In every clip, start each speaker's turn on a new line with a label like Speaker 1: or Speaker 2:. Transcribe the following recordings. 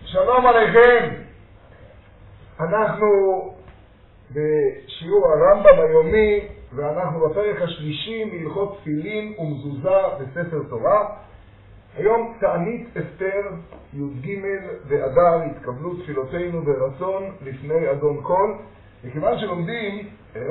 Speaker 1: שלום עליכם. אנחנו בשיעור הרמב"ם היומי, ואנחנו בפרק השלישי מהלכות תפילין ומזוזה בספר תורה. היום תענית אסתר, י"ג באדר, התקבלו תפילותינו ברצון לפני אדון כל. וכיוון שלומדים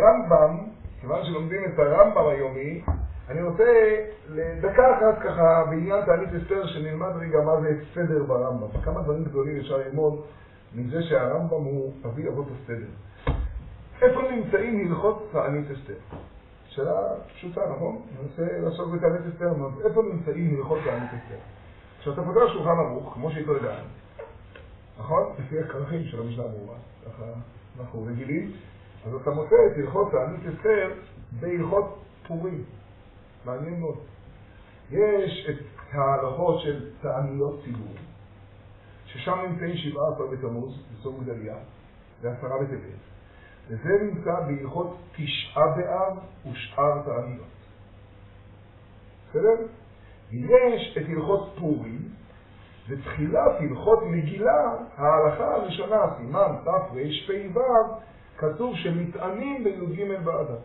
Speaker 1: את הרמב"ם היומי, אני רוצה לדקה אחת ככה בעניין תענית אסתר, שנלמד רגע מה זה סדר ברמב"ם. כמה דברים גדולים אפשר ללמוד מזה שהרמב"ם הוא אבי אבות הסדר. איפה נמצאים הלכות תענית אסתר? שאלה פשוטה, נכון? אני רוצה לעסוק בתענית אסתר. איפה נמצאים הלכות תענית אסתר? כשאתה פותח שולחן ערוך, כמו שהתרגלנו, נכון? לפי הכרכים של המשנה ברורה, ככה אנחנו רגילים, אז אתה מוצא את הלכות תענית אסתר בהלכות פורים. מעניין מאוד. יש את ההלכות של תעניות ציבור, ששם נמצאים 17 בתמוז, בסוף גדליה, ו10 בטבת. וזה נמצא בהלכות 9 באב ושאר תעניות. בסדר? ויש את הלכות פורים, ותחילת הלכות מגילה, ההלכה הראשונה, סימן תרפ"ו, כתוב שמתענים בי"ג באדר.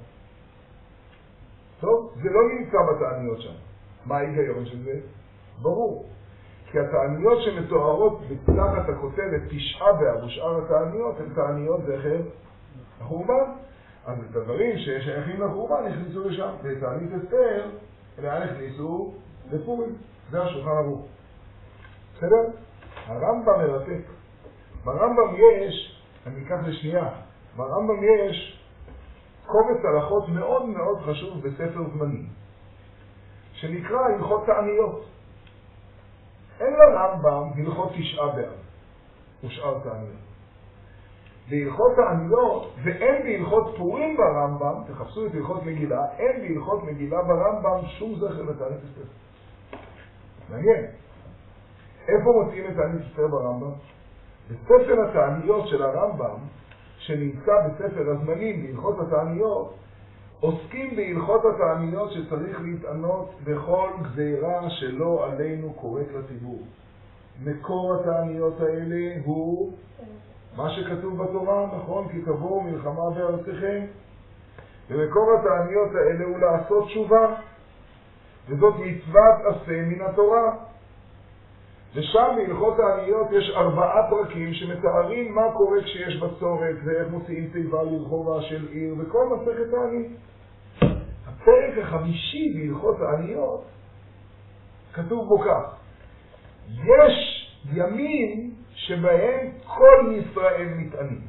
Speaker 1: טוב, זה לא נמצא בתעניות שם. מה ההיגיון של זה? ברור. כי התעניות שמתוארות בתחת הכותרת 9 באב ושאר התעניות הן תעניות זכר החורבן. אז את הדברים ששייכים לחורבן נכניסו לשם. בתענית אסתר, אלא נכניסו לפורים. זה השולחן ערוך. בסדר? הרמב"ם מרתק. ברמב"ם יש, אני אקח לשנייה, ברמב"ם יש קובץ הלכות מאוד מאוד חשוב בספר זמנים, שנקרא הלכות תעניות. אין לרמב"ם הלכות 9 באב ושאר תעניות. בהלכות תעניות, ואין בהלכות פורים ברמב"ם, תחפשו את הלכות מגילה, אין בהלכות מגילה ברמב"ם שום זכר לתענית אסתר. מעניין. איפה מוצאים את תענית אסתר ברמב"ם? בספר התעניות של הרמב"ם, שנמצא בספר הזמנים בהלכות התעניות, עוסקים בהלכות התעניות שצריך להתענות בכל גזירה שלא עלינו קוראת לציבור. מקור התעניות האלה הוא מה שכתוב בתורה, נכון? כי תבואו מלחמה בארצכם. ומקור התעניות האלה הוא לעשות תשובה, וזאת מצוות עשה מן התורה. ושם בהלכות תעניות יש 4 פרקים שמתארים מה קורה כשיש בצורת, ואיך מוציאים תיבה לרחובה של עיר, וכל מסכת תענית. הפרק החמישי בהלכות תעניות כתוב בו כך: יש ימים שבהם כל ישראל מתענים.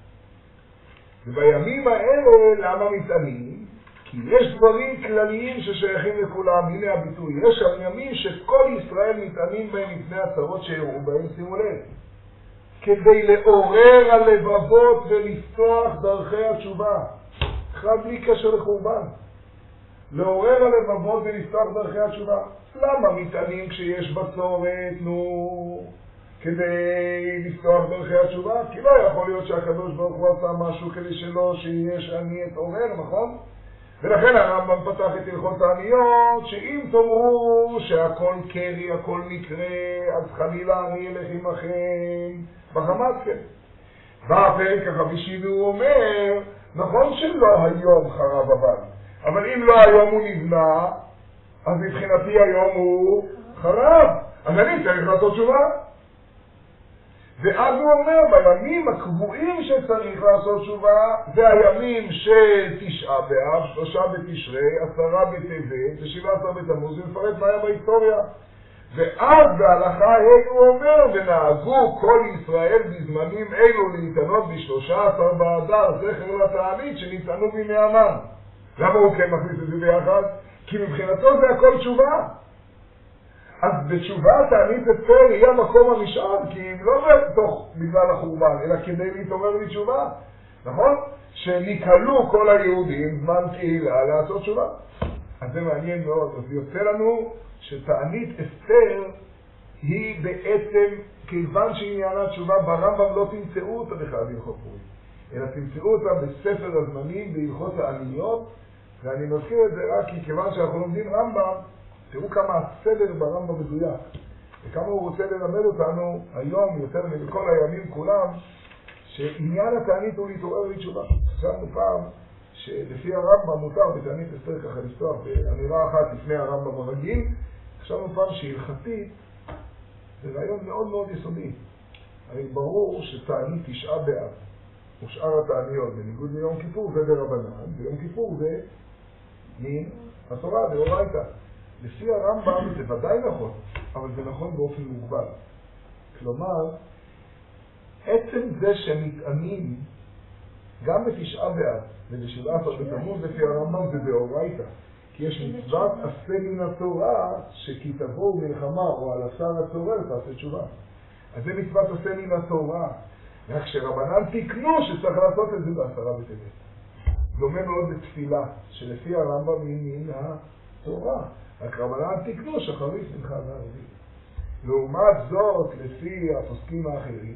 Speaker 1: ובימים האלה למה מתענים? כי יש דברים כלליים ששייכים לכולם. הנה הביטוי, יש שם ימים שכל ישראל מתענים בהם מפני הצרות שהראו בהם, שימו לב, כדי לעורר הלבבות ולפתוח דרכי התשובה. אחד בלי קשר לחורבן. לעורר הלבבות ולפתוח דרכי התשובה. למה מתענים כשיש בצורת? כדי לפתוח דרכי התשובה? כי לא יכול להיות שהקדוש ברוך הוא עשה משהו כדי שלא שיהיה שאני אתעורר, נכון? ולכן הרמב"ם פתח את הלכות תעניות, שאם תאמרו שהכל קרי, הכל מקרה, אז חלילה אני אלך עמכם בחמתכם. בפרק החמישי והוא אומר, נכון שלא היום חרב הבית, אבל אם לא היום הוא נבנה, אז מבחינתי היום הוא חרב, אז אני צריך לעשות תשובה. ואז הוא אומר, בימים הקבועים שצריך לעשות תשובה, זה הימים של 9 באב, 3 בתשרי, 10 בטבת, ו17 בתמוז, ומפרט מה היה בהיסטוריה. ואז בהלכה הוא אומר, ונהגו כל ישראל בזמנים אלו להתענות ב13 באדר, זכר לתענית שנטענו בימי המן. למה הוא כן מכניס את זה ביחד? כי מבחינתו זה הכל תשובה. אז בתשובה תענית אסתר היא המקום הראשון, כי לא בגלל החורבן, אלא כדי להתעורר לתשובה. נכון? שנקהלו כל היהודים זמן קהילה לעשות תשובה. אז זה מעניין מאוד. אז יוצא לנו שתענית אסתר היא בעצם, כיוון שעניינה תשובה, ברמב"ם לא תמצאו אותה בכלל בהלכות פורים, אלא תמצאו אותה בספר הזמנים בהלכות תעניות. ואני מזכיר את זה רק כי כיוון שאנחנו לומדים רמב"ם, תראו כמה הסדר ברמב"ם מדויק. וכמה הוא רוצה ללמד אותנו היום, יותר מכל הימים כולם, שעניין התענית הוא להתעורר לתשובה. חשבנו פעם שלפי הרמב"ם מותר בתענית אסתר ככה לפתוח באמירה אחת לפני הרמב"ם הרגיל. חשבנו פעם שהלכתית זה רעיון מאוד מאוד יסודי. הרי ברור שתענית תשעה באב ושאר התעניות בניגוד ליום כיפור זה ברבנן, ויום כיפור זה מהתורה דאורייתא. לפי הרמב"ם זה ודאי נכון, אבל זה נכון באופן מוגבל. כלומר, עצם זה שמתענים גם בתשעה באב וב-17 בתמוז לפי הרמב"ם זה דאורייתא. כי יש מצוות עשה מן התורה שכי תבואו מלחמה או על השר הצורר תעשה תשובה. אז זה מצוות עשה מן התורה. רק שרבנן תקנו שצריך לעשות את זה בעשרה בטבת. דומה מאוד לתפילה שלפי הרמב"ם היא מן התורה. רק רבנן תקנו שחרית מנחה וערבית. לעומת זאת, לפי הפוסקים האחרים,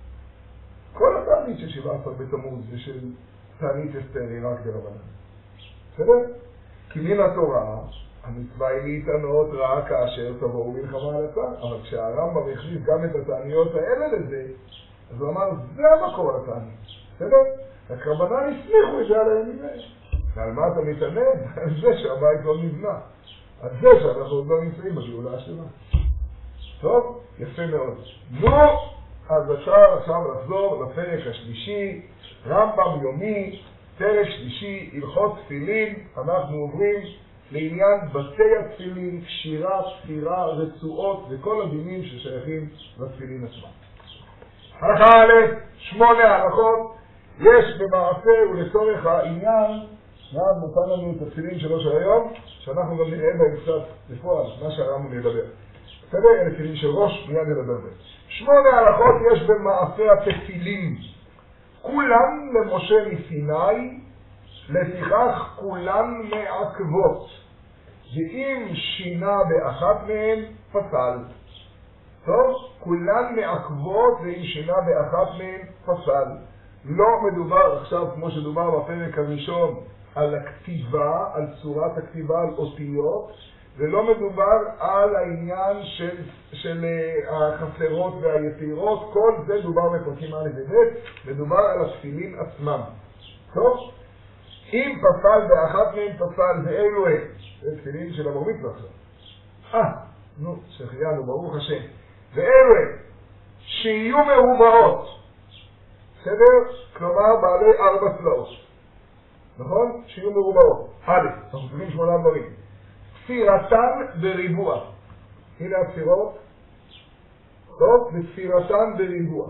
Speaker 1: כל התענית של 17 בתמוז ושל תענית אסתר היא רק ברבנן. בסדר? כי מן התורה, המצווה היא להתענות רק כאשר תבואו מלחמה על הצער. אבל כשהרמב"ם הכניס גם את התעניות האלה לזה, אז הוא אמר, זה המקור לתענית. בסדר? רק רבנן הסמיכו את זה על הימים האלה. ועל מה אתה מתענן? על זה שהבית לא נבנה. על זה שאנחנו עוד לא נמצאים בגאולה השלמה. טוב? יפה מאוד. נו, אז אפשר עכשיו לחזור לפרק השלישי, רמב"ם יומי, פרק שלישי, הלכות תפילין. אנחנו עוברים לעניין בתי התפילין, קשירה, תפירה, רצועות וכל הדינים ששייכים לתפילין עצמם. הלכה א', 8 הלכות, יש במעשה ולצורך העניין, נותן לנו את התפילין שלו של היום, שאנחנו גם נראה בהם קצת בפועל, מה שהרמב"ם ידבר. בסדר, אלה תפילין של ראש, מיד נדבר בהם. 8 הלכות יש במעשה התפילין. כולן למשה מסיני, לפיכך כולן מעכבות. ואם שינה באחת מהן, פסל. טוב? כולן מעכבות ואם שינה באחת מהן, פסל. לא מדובר עכשיו, כמו שדובר בפרק הראשון, על הכתיבה, על צורת הכתיבה, על אותיות, ולא מדובר על העניין של החסרות והיתירות, כל זה דובר בפרקים א' וב', מדובר על התפילין עצמם. טוב? אם פסל באחת מהן פסל, ואלו הם. זה תפילין של הבר מצווה עכשיו. נו, שחיינו, ברוך השם. ואלו הם, שיהיו מרובעות. בסדר? כלומר, בעלי 4 צלעות. נכון? שיהיו מרובעות. א', אנחנו תפילין 8 דברים. תפירתן בריבוע. הנה התפירות. טוב? ותפירתן בריבוע.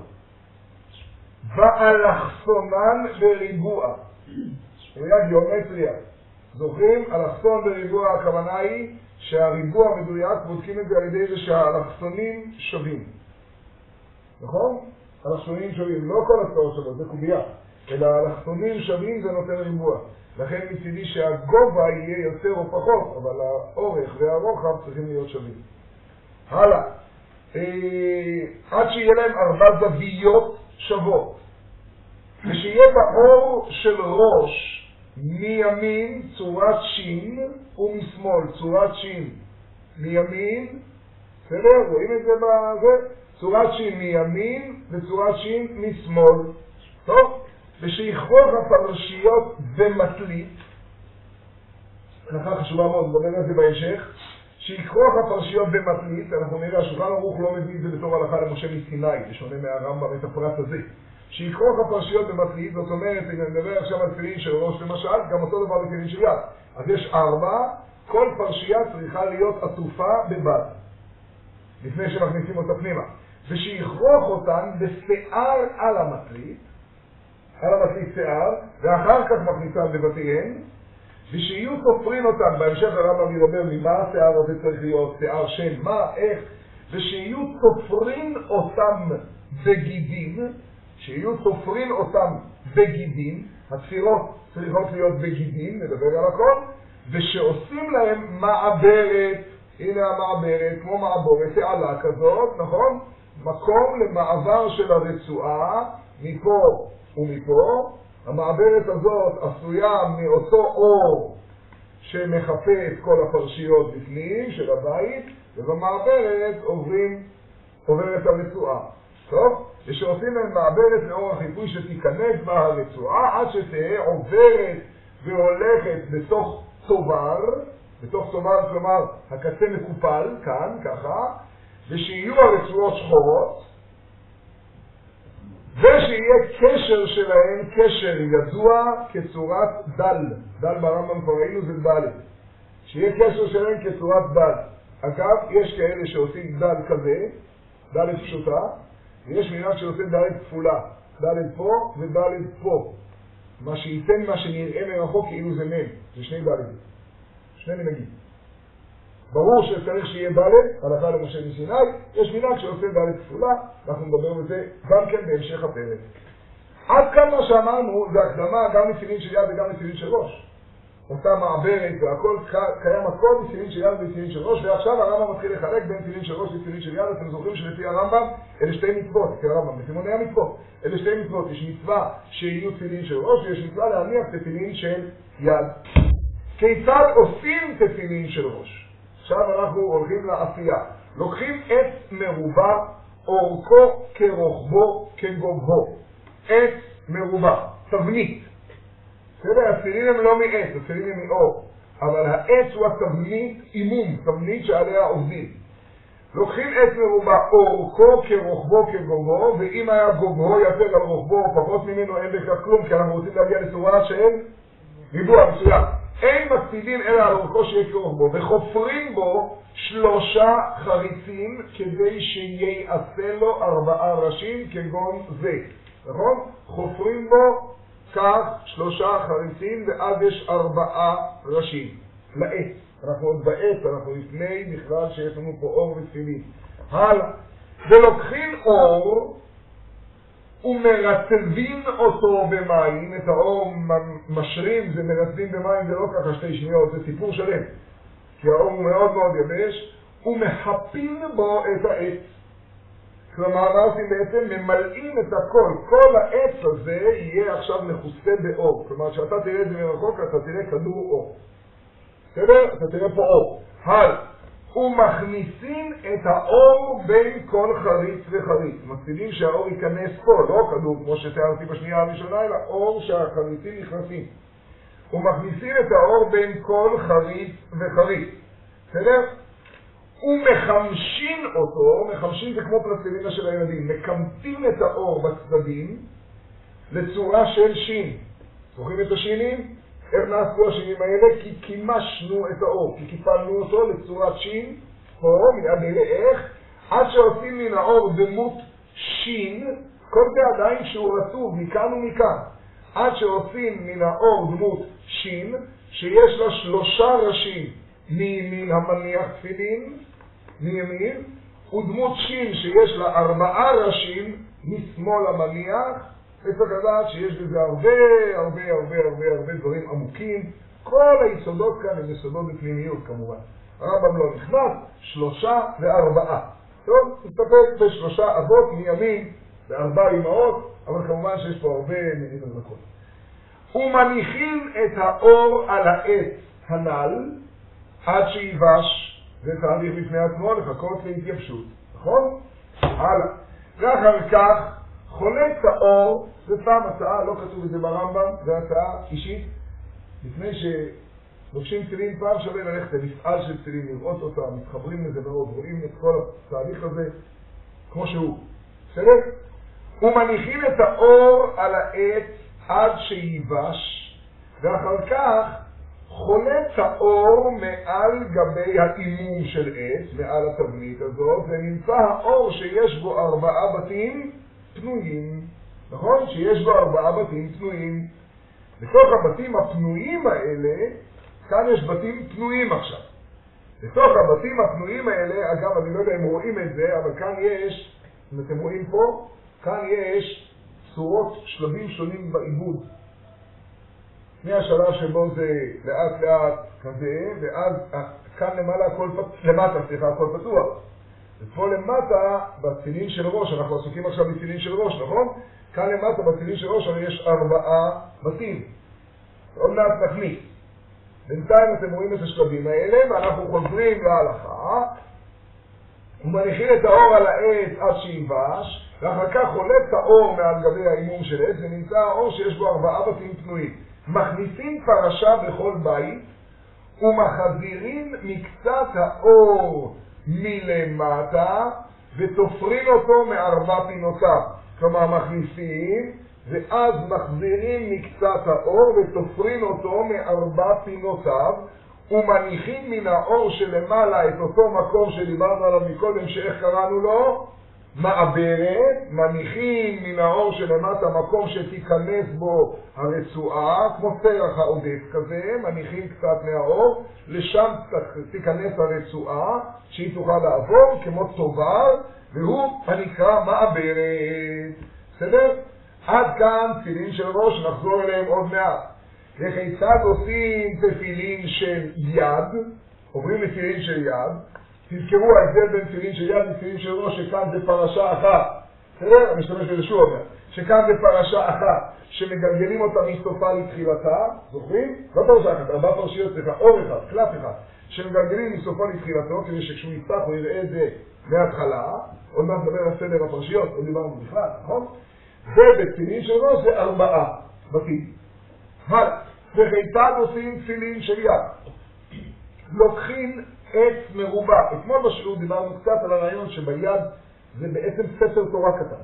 Speaker 1: ואלכסונן בריבוע. ראייה גיאומטריה. זוכרים? אלכסון בריבוע הכוונה היא שהריבוע מדויק, בודקים את זה על ידי זה שהאלכסונים שווים. נכון? אלכסונים שווים. לא כל הצעות שוות, זה קובייה. אלא האלכסונים שווים זה נותן ריבוע. לכן מצידי שהגובה יהיה יותר או פחות, אבל האורך והרוחב צריכים להיות שווים. הלאה. עד שיהיה להם 4 זוויות שוות. ושיהיה באור של ראש מימין צורת שין ומשמאל צורת שין מימין. בסדר? רואים את זה בזה? צורת שין מימין וצורת שין משמאל. טוב? ושיכרוך הפרשיות במטלית, הנחה חשובה מאוד, נדבר על זה בהמשך, שיכרוך הפרשיות במטלית, אנחנו נראה, השולחן ערוך לא מביא את זה בתור הלכה למשה מסיני, בשונה מהרמב"ם את הפרט הזה. שיכרוך הפרשיות במטלית, זאת אומרת, אם נדבר עכשיו על תפילין של ראש למשל, גם אותו דבר בתפילין של יד. אז יש 4, כל פרשייה צריכה להיות עטופה בבד, לפני שמכניסים אותה פנימה. ושיכרוך אותן בשיער על המטלית, על המטלית שיער, ואחר כך מכניסם בבתיהן, ושיהיו תופרים אותם, בהמשך הרמב"ם ידבר ממה השיער הזה צריך להיות, שיער של מה, איך, ושיהיו תופרים אותם בגידים, שיהיו תופרים אותם בגידים, התפירות צריכות להיות בגידים, נדבר על הכל, ושעושים להם מעברת, הנה המעברת, כמו מעבורת, תעלה כזאת, נכון? מקום למעבר של הרצועה, מפה ומפה. המעברת הזאת עשויה מאותו אור שמחפה את כל הפרשיות בפנים של הבית, ובמעברת עוברת הרצועה. טוב? ושעושים להם מעברת לאור החיפוי שתיכנס בה הרצועה, עד שתהיה עוברת והולכת בתוך צובר, כלומר הקצה מקופל, כאן, ככה, ושיהיו הרצועות שחורות, ושיהיה קשר שלהם, קשר ידוע כצורת דל. דל ברמב"ם כבר ראינו זה דל. שיהיה קשר שלהם כצורת דל. אגב, יש כאלה שעושים דל כזה, דל פשוטה, ויש מנהג שעושה דל כפולה. דל פה ודל פה. מה שייתן מה שנראה מרחוק כאילו זה מם. זה שני דלים. שני מנהגים. ברור שצריך שיהיה דלת, הלכה למשה מסיני, יש מנהג שעושה דלת כפולה, אנחנו נדבר בזה גם כן בהמשך הפרק. עד כאן מה שאמרנו זה הקדמה גם לתפילין של יד וגם לתפילין של ראש. אותה מעברת והכל קיים הכל בתפילין של יד ובתפילין של ראש, ועכשיו הרמב"ם מתחיל לחלק בין תפילין של ראש לתפילין של יד. אתם זוכרים שלפי הרמב"ם אלה שתי מצוות, לפי הרמב"ם, בסימוני המצוות, אלה שתי מצוות, יש מצווה שיהיו תפילין של ראש ויש מצווה להניח תפילין של יד. כיצד עושים תפילין של ראש? עכשיו אנחנו הולכים לעשייה. לוקחים עץ מרובע, אורכו כרוחבו כגובהו. עץ מרובע, תבנית. התפילין הם לא מעץ, התפילין הם מאור. אבל העץ הוא התבנית אימום, תבנית שעליה עובדים. לוקחים עץ מרובע, אורכו כרוחבו כגובהו, ואם היה גובהו יותר על רוחבו או פחות ממנו אין בכך כלום, כי אנחנו רוצים להגיע לצורה של ריבוע מסוים. אין מקפידים אלא על אורכו שיהיה כרוחבו, וחופרים בו 3 חריצים כדי שיעשה לו 4 ראשים כגון זה. נכון? חופרים בו כך 3 חריצים ואז יש 4 ראשים. לעץ. אנחנו עוד בעץ, אנחנו לפני בכלל שיש לנו פה אור ותפילין. הלאה. ולוקחים אור ומרטבים אותו במים, את האור משרים, זה מרטבים במים, זה לא ככה 2 שניות, זה סיפור שלם. כי האור הוא מאוד מאוד יבש, ומחפים בו את העץ. כלומר, מה עושים בעצם? ממלאים את הכל. כל העץ הזה יהיה עכשיו מכוסה באור. כלומר, כשאתה תראה את זה מרחוק, אתה תראה כדור אור. בסדר? אתה תראה פה אור. ומכניסים את האור בין כל חריץ וחריץ. מקפידים שהאור ייכנס פה, לא כדור כמו שתיארתי בשנייה הראשונה, אלא אור שהחריצים נכנסים. ומכניסים את האור בין כל חריץ וחריץ. בסדר? ומחמשים אותו, מחמשים זה כמו פלסטלינה של הילדים, מקמטים את האור בצדדים לצורה של שין. זוכרים את השינים? איך נעשו השינים האלה? כי כימשנו את האור, כי קיפלנו אותו לצורת שין, פה, מיד נראה איך, עד שעושים מן האור דמות שין, כל זה עדיין שהוא רצוב מכאן ומכאן, עד שעושים מן האור דמות שין, שיש לה 3 ראשים מימין המניח תפילין, מימין, ודמות שין שיש לה 4 ראשים משמאל המניח, וצריך לדעת שיש בזה הרבה דברים עמוקים. כל היסודות כאן הם יסודות בפנימיות כמובן. הרמב"ם לא נכנס, 3 ו4. טוב, תסתפק ב3 אבות מימין ו4 אמהות, אבל כמובן שיש פה הרבה מילים וזכות. ומניחים את האור על העץ הנ"ל עד שיבש, זה תהליך בפני עצמו לחכות להתייבשות, נכון? הלאה. ואחר כך חולץ האור, זה פעם הצעה, לא כתוב את זה ברמב"ם, זה הצעה אישית. לפני שלובשים תפילין, פעם שווה ללכת למפעל של תפילין, לראות אותה, מתחברים לזה מאוד, רואים את כל התהליך הזה כמו שהוא. בסדר? ומניחים את האור על העץ עד שיבש, ואחר כך חולץ האור מעל גבי האימום של עץ, מעל התבנית הזאת, ונמצא האור שיש בו 4 בתים פנויים. נכון? שיש בו 4 בתים פנויים. בתוך הבתים הפנויים האלה, כאן יש בתים פנויים עכשיו. בתוך הבתים הפנויים האלה, אגב, אני לא יודע אם רואים את זה, אבל כאן יש, אם אתם רואים פה, כאן יש צורות, שלבים שונים בעיבוד. מהשלב שבו זה לאט לאט כזה, ואז כאן למטה הכל פתוח. ופה למטה, בתפילין של ראש, אנחנו עסוקים עכשיו בתפילין של ראש, נכון? כאן למטה בתפילין של ראש, אבל יש 4 בתים. עוד מעט נכניס. בינתיים אתם רואים את השלבים האלה, ואנחנו חוזרים להלכה, ומניחים את האור על העץ עד שיבש, ואחר כך חולק את האור מעל גבי האימום של עץ, ונמצא האור שיש בו 4 בתים פנויים. מכניסים פרשה בכל בית, ומחזירים מקצת האור מלמטה, ותופרים אותו מ4 פינותיו. כלומר, מכניסים, ואז מחזירים מקצת האור, ותופרים אותו מ4 פינותיו, ומניחים מן האור שלמעלה את אותו מקום שדיברנו עליו מקודם, שאיך קראנו לו? מעברת. מניחים מן האור שלמטה מקום שתיכנס בו הרצועה, כמו סרח העודף כזה, מניחים קצת מהאור, לשם תיכנס הרצועה, שהיא תוכל לעבור כמו צובר, והוא הנקרא מעברת. בסדר? עד כאן תפילין של ראש, נחזור אליהם עוד מעט. וכיצד עושים תפילין של יד? עוברים לתפילין של יד. תזכרו ההבדל בין תפילין של יד לתפילין של ראש, שכאן זה פרשה אחת. בסדר? אני משתמש בזה שוב אומר. שכאן זה פרשה אחת, שמגלגלים אותה מסופה לתחילתה. זוכרים? לא פרשה אחת, 4 פרשיות, סליחה, אור אחד, קלף אחד, שמגלגלים מסופה לתחילתו, כדי שכשהוא יפתח הוא יראה את זה מההתחלה. עוד מעט נדבר על סדר הפרשיות, עוד דיברנו בכלל, נכון? ובתפילין של ראש זה 4 בתים. הלאה. וכיצד עושים תפילין של יד? לוקחים עץ מרובע. אתמול בשיעור דיברנו קצת על הרעיון שביד זה בעצם ספר תורה קטן.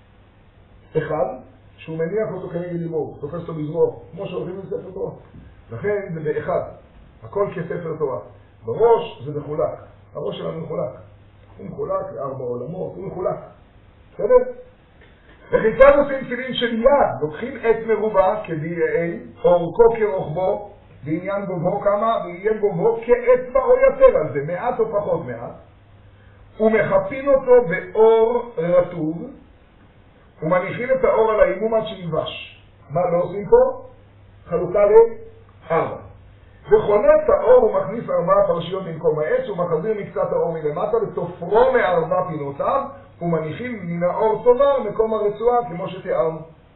Speaker 1: אחד, שהוא מניח אותו כנגד לימור, תופס אותו בזרוע, כמו שהולכים עם ספר תורה. לכן זה באחד, הכל כספר תורה. בראש זה מחולק. הראש שלנו מחולק. הוא מחולק ל4 עולמות, הוא מחולק. בסדר? וכיצד עושים תפילין של יד? לוקחים עץ מרובע כביעי, אורכו כרוחבו, בעניין גובהו כמה, בעניין גובהו כאצבע או יותר על זה, מעט או פחות מעט, ומחפים אותו באור רטוב, ומניחים את האור על האימום עד שיבש. מה לא עושים פה? חלוקה ל4. וחונק את האור ומכניס 4 פרשיות במקום העץ, ומחזיר מקצת האור מלמטה, ותופרו מ4 פינותיו, ומניחים מן האור צובר מקום הרצועה, כמו שתיארנו.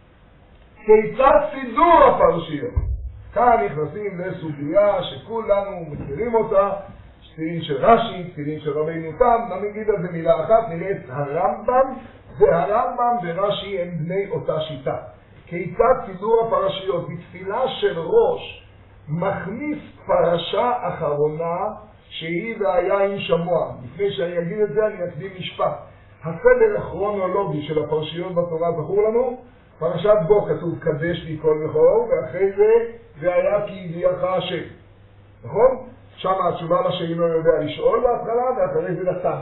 Speaker 1: כיצד סידור הפרשיות? כאן נכנסים לסוגיה שכולנו מכירים אותה, תפילין של רש"י, תפילין של רבינו תם. נגיד על זה מילה אחת, נראה את הרמב"ם, והרמב"ם ורש"י הם בני אותה שיטה. כיצד סידור הפרשיות? בתפילה של ראש מכניס פרשה אחרונה שהיא והיין שמוע. לפני שאני אגיד את זה אני אקדים משפט. הסדר הכרונולוגי של הפרשיות בתורה זכור לנו? פרשת בו כתוב קדש לי כל בכור, ואחרי זה והיה כי הביאך השם. נכון? שם התשובה לשאינו יודע לשאול בהתחלה, ואחרי זה נתן.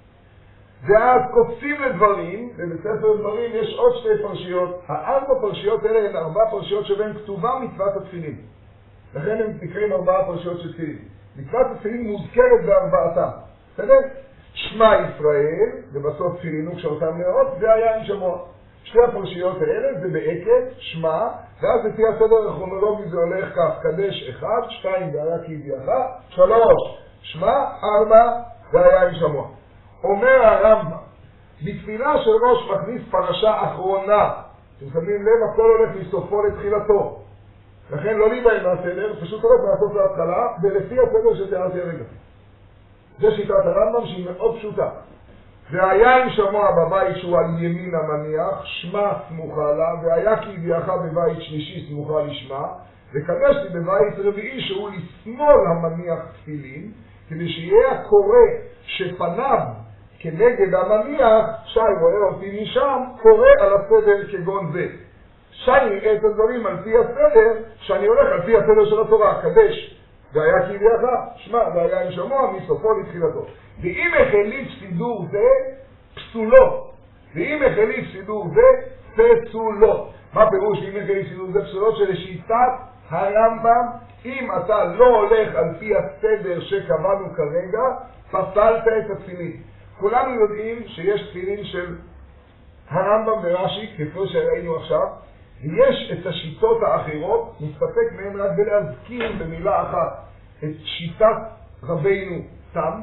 Speaker 1: ואז קופצים לדברים, ובספר דברים יש עוד 2 פרשיות. 4 פרשיות האלה הן 4 פרשיות שבהן כתובה מצוות התפילין. לכן הם נקראים 4 פרשיות של תפילין. מצוות התפילין מוזכרת ב4. בסדר? שמע ישראל, ובסוף תפילינו כשאותם נאות, והיה עם שמוע. 2 הפרשיות האלה זה בעקב, שמע, ואז לפי הסדר הכרונולוגי זה הולך כך, קדש 1, 2 והיה כי הביאך, 3 שמע, 4 והיה עם שמוע. אומר הרמב"ם, בתפילה של ראש מכניס פרשה אחרונה, אתם שמים לב, הכל הולך מסופו לתחילתו. לכן לא להיבהל מהסדר, פשוט הולך מהסוף להתחלה, ולפי הסדר שתיארתי הרגע. זה שיטת הרמב"ם שהיא מאוד פשוטה. והיה עם שמוע בבית שהוא על ימין המניח, שמה סמוכה לה, והיה כי הביאך בבית שלישי סמוכה לשמה, וקדשתי בבית רביעי שהוא לשמאל המניח תפילין, כדי שיהיה הקורא שפניו כנגד המניח, שי רואה אותי משם, קורא על הסדר כגון זה. שי נראה את הדברים על פי הסדר, שאני הולך על פי הסדר של התורה, קדש. והיה כי הביאך, שמע, והיה עם שמוע מסופו לתחילתו. ואם החליף סידור זה, פסולות. ואם החליף סידור זה, פסולות. מה פירוש אם החליף סידור זה? פסולות שלשיטת הרמב"ם, אם אתה לא הולך על פי הסדר שקבענו כרגע, פסלת את התפילין. כולנו יודעים שיש תפילין של הרמב"ם ורש"י, כפי שראינו עכשיו, ויש את השיטות האחרות, נסתפק מהם רק בלהזכיר במילה אחת את שיטת רבינו תם,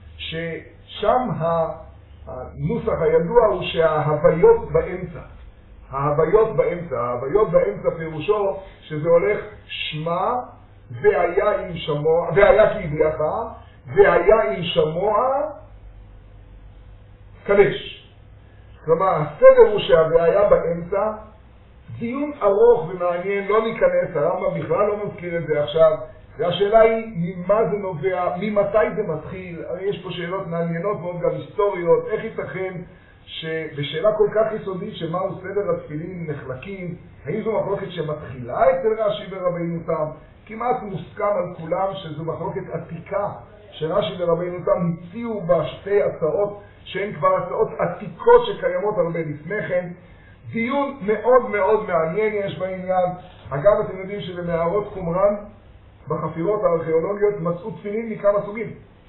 Speaker 1: ששם הנוסח הידוע הוא שההוויות באמצע. ההוויות באמצע פירושו שזה הולך שמה והיה עם שמוע, והיה כי הביאך, והיה עם שמוע, קדש. כלומר, הסדר הוא שהבעיה באמצע, דיון ארוך ומעניין, לא ניכנס, הרמב"ם בכלל לא מזכיר את זה עכשיו, והשאלה היא ממה זה נובע, ממתי זה מתחיל, הרי יש פה שאלות מעניינות מאוד גם היסטוריות, איך ייתכן שבשאלה כל כך יסודית שמהו סדר התפילין נחלקים, האם זו מחלוקת שמתחילה אצל רש"י ורבינו תם, כמעט מוסכם על כולם שזו מחלוקת עתיקה, שרש"י ורבינו תם הציעו בה שתי הצעות שהן כבר הצעות עתיקות שקיימות הרבה לפני כן. דיון מאוד מאוד מעניין יש בעניין. אגב, אתם יודעים שבמערות קומראן, בחפירות הארכיאולוגיות, מצאו תפילין מכמה סוגים.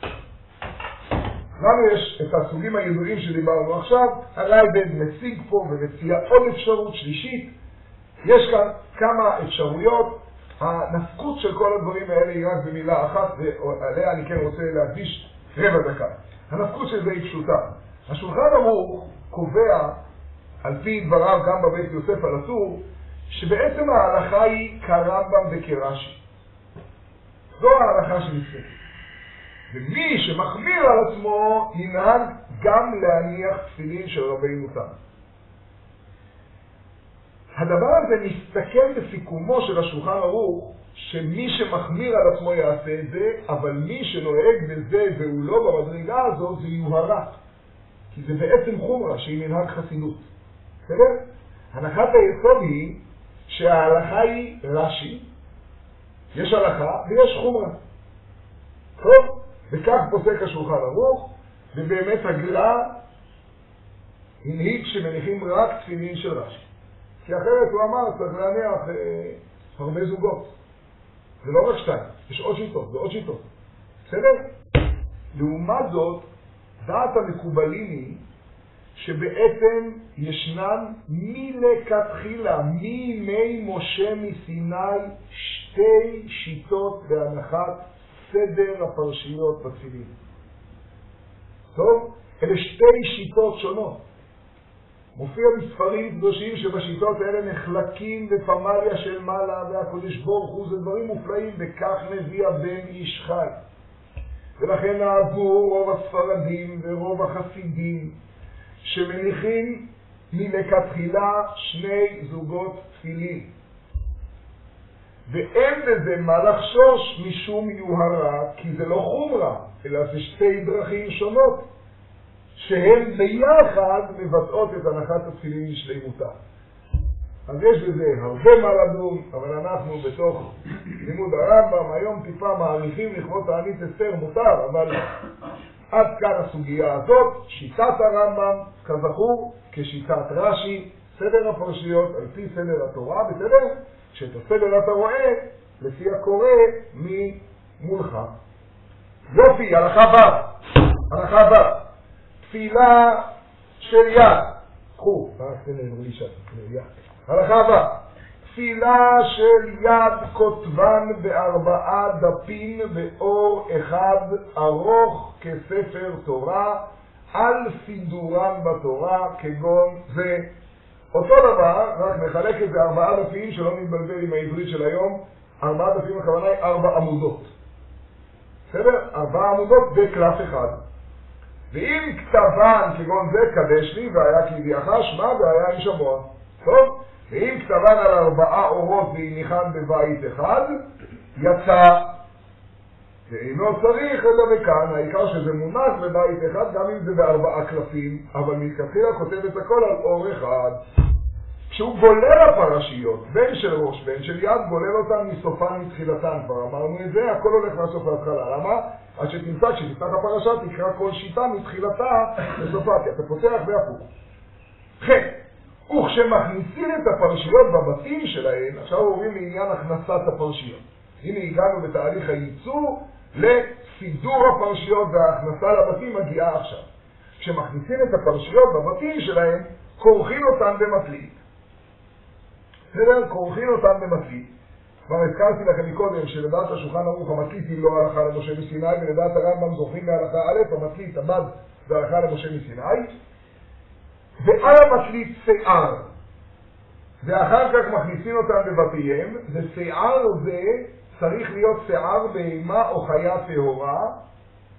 Speaker 1: לנו יש את הסוגים הידועים שדיברנו עכשיו, הרייבד מציג פה ומציע עוד אפשרות שלישית. יש כאן כמה אפשרויות. הנפקות של כל הדברים האלה היא רק במילה אחת, ועליה אני כן רוצה להקדיש רבע דקה. הנפקות של זה היא פשוטה. השולחן ערוך קובע, על פי דבריו גם בבית יוסף על הטור, שבעצם ההלכה היא כרמב"ם וכרש"י. זו ההלכה שנפסקת. ומי שמחמיר על עצמו ינהג גם להניח תפילין של רבינו תם. הדבר הזה מסתכם בסיכומו של השולחן ערוך, שמי שמחמיר על עצמו יעשה את זה, אבל מי שנוהג בזה והוא לא במדרגה הזאת זה יוהרה. כי זה בעצם חומרה שהיא מנהג חסינות. בסדר? הנחת היסוד היא שההלכה היא רש"י, יש הלכה ויש חומרה. טוב? וכך פוסק השולחן ערוך, ובאמת הגר"א הנהיג שמניחים רק תפילין של רש"י. כי אחרת הוא אמר, צריך להניח הרבה זוגות. זה לא רק שתיים, יש עוד שיטות, זה עוד שיטות. בסדר? לעומת זאת, דעת המקובלים היא שבעצם ישנן מלכתחילה, מימי משה מסיני, שתי שיטות בהנחת סדר הפרשיות בתפילין. טוב? אלה שתי שיטות שונות. מופיע בספרים קדושים שבשיטות האלה נחלקים בפמליה של מעלה והקדוש ברוך הוא, זה דברים מופלאים, וכך מביא הבן איש חי. ולכן נהגו רוב הספרדים ורוב החסידים שמניחים מלכתחילה שני זוגות תפילין. ואין בזה מה לחשוש משום יוהרה, כי זה לא חומרה, אלא זה שתי דרכים שונות, שהן ביחד מבטאות את הנחת התפילין לשלימותה. אז יש בזה הרבה מה לדון, אבל אנחנו בתוך לימוד הרמב"ם, היום טיפה מעריכים לכבוד תענית אסתר מותר, אבל עד כאן הסוגיה הזאת, שיטת הרמב"ם, כזכור, כשיטת רש"י, סדר הפרשיות על פי סדר התורה, בסדר? כשאת הסדר אתה רואה, לפי הקורא ממולך. יופי, הלכה בה. הלכה בה. תפילה של יד. קחו, הלכה בה. תפילה של יד כותבן בארבעה דפים באור אחד ארוך כספר תורה, על סידורן בתורה כגון זה. אותו דבר, רק מחלק את זה 4 דפים, שלא נתבלבל עם העברית של היום. 4 דפים הכוונה היא 4 עמודות. בסדר? 4 עמודות בקלף אחד. ואם כתבן כגון זה קדש לי, והיה כביאך שמה והיה עם שבוע. טוב? ואם כתבן על 4 אורות והניחן בבית אחד, יצא. ואינו צריך אלא וכאן, העיקר שזה מונח בבית אחד, גם אם זה ב4 קלפים, אבל מלכתחילה כותב את הכל על אור אחד. כשהוא בולל הפרשיות, בין של ראש, בין של יד, בולל אותן מסופן מתחילתן, כבר אמרנו את זה, הכל הולך מהסוף להתחלה. למה? עד שתמצא, כשתפתח הפרשה, תקרא כל שיטה מתחילתה לסופה, כי אתה פותח והפוך. כן, וכשמכניסים את הפרשיות בבתים שלהן, עכשיו עוברים לעניין הכנסת הפרשיות. הנה הגענו בתהליך הייצור לסידור הפרשיות, וההכנסה לבתים מגיעה עכשיו. כשמכניסים את הפרשיות בבתים שלהם, כורכים אותן במטלית. בסדר? כורכים אותן במטלית. כבר הזכרתי לכם מקודם שלדעת השולחן ערוך המטלית היא לא הלכה למשה מסיני, ולדעת הרמב"ם זוכרים מהלכה א', המטלית עמד בהלכה למשה מסיני, ועל המטלית שיער. ואחר כך מכניסים אותם בבתיהם, ושיער זה צריך להיות שיער בהמה או חיה טהורה,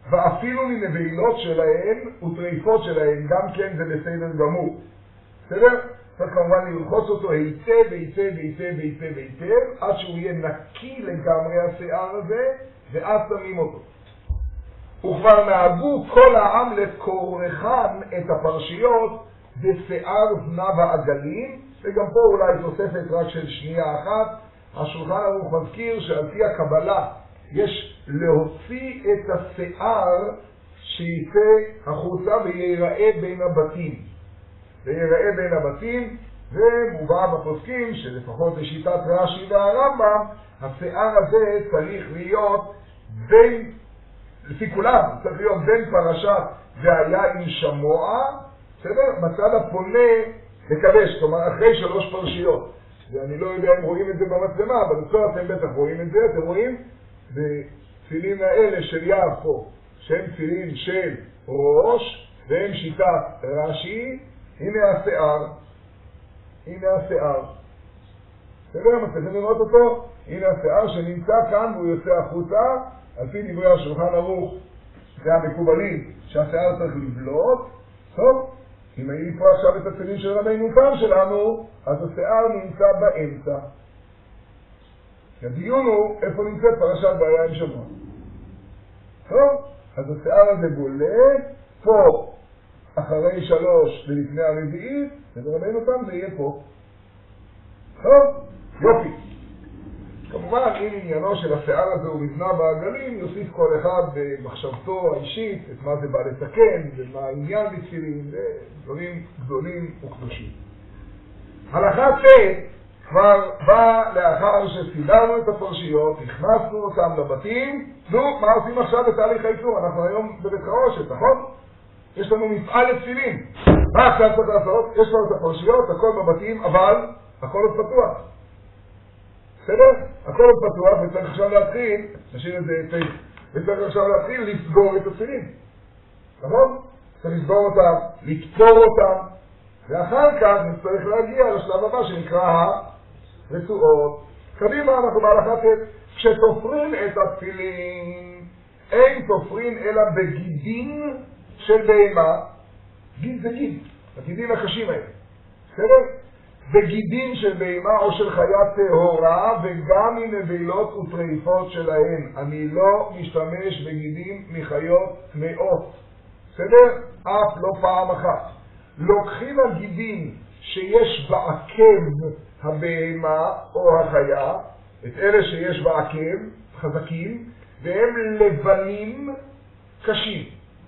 Speaker 1: ואפילו מנבלות שלהן וטריפות שלהן, גם כן זה בסדר גמור. בסדר? צריך כמובן ללחוץ אותו היטב, היטב, היטב, היטב, היטב, עד שהוא יהיה נקי לגמרי השיער הזה, ואז שמים אותו. וכבר נהגו כל העם לקורחן את הפרשיות בשיער זנב העגלים, וגם פה אולי תוספת רק של שנייה אחת. השולחן ערוך מזכיר שעל פי הקבלה יש להוציא את השיער שיצא החוצה ויראה בין הבתים. ויראה בין הבתים, ומובא בפוסקים שלפחות לשיטת רש"י והרמב"ם, השיער הזה צריך להיות בין, לפי כולם, צריך להיות בין פרשת והיה עם שמוע, בסדר? מצד הפונה לקדש, כלומר אחרי 3 פרשיות. ואני לא יודע אם רואים את זה במצלמה, אבל בסוף אתם בטח רואים את זה. אתם רואים בתפילין האלה של יעקב, שהם תפילין של ראש, והם שיטת רש"י. הנה השיער, הנה השיער. בסדר? מצליחים לראות אותו? הנה השיער שנמצא כאן והוא יוצא החוצה, על פי דברי השולחן ערוך, זה המקובלים, שהשיער צריך לבלוט. טוב, אם הייתי פה עכשיו את התפילין של רבינו תם שלנו, אז השיער נמצא באמצע. הדיון הוא איפה נמצאת פרשת והיה עם שמוע. טוב, אז השיער הזה בולט פה אחרי 3 ולפני הרביעית, ורבינו תם זה יהיה פה. טוב, יופי. כמובן, אם עניינו של השיער הזה הוא מבנה בעגלים, יוסיף כל אחד במחשבתו האישית את מה זה בא לתקן, ומה העניין בתפילין, ודברים גדולים וקדושים. הלכה ט' כבר בא לאחר שסידרנו את הפרשיות, הכנסנו אותם לבתים. נו, מה עושים עכשיו בתהליך האיסור? אנחנו היום בבית חרושת, נכון? יש לנו מפעל לתפילין. מה עכשיו צריך לעשות? יש לנו את הפרשיות, הכל בבתים, אבל הכל עוד פתוח. בסדר? הכל עוד פתוח, וצריך עכשיו להתחיל, נשאיר את זה היטב, וצריך עכשיו להתחיל לסגור את התפילין. נכון? צריך לסגור אותם, לתפור אותם, ואחר כך צריך להגיע לשלב הבא שנקרא הרצועות. קדימה, אנחנו בהלכה ט' כשתופרים את התפילין, אין תופרים אלא בגידים של בהמה. גיד זה גיד, הגידים הקשים האלה. בסדר? בגידים של בהמה או של חיה טהורה, וגם מנבלות וטריפות שלהן. אני לא משתמש בגידים מחיות טמאות. בסדר? אף לא פעם אחת. לוקחים הגידים שיש בעקב הבהמה או החיה, את אלה שיש בעקב, חזקים, והם לבנים קשים.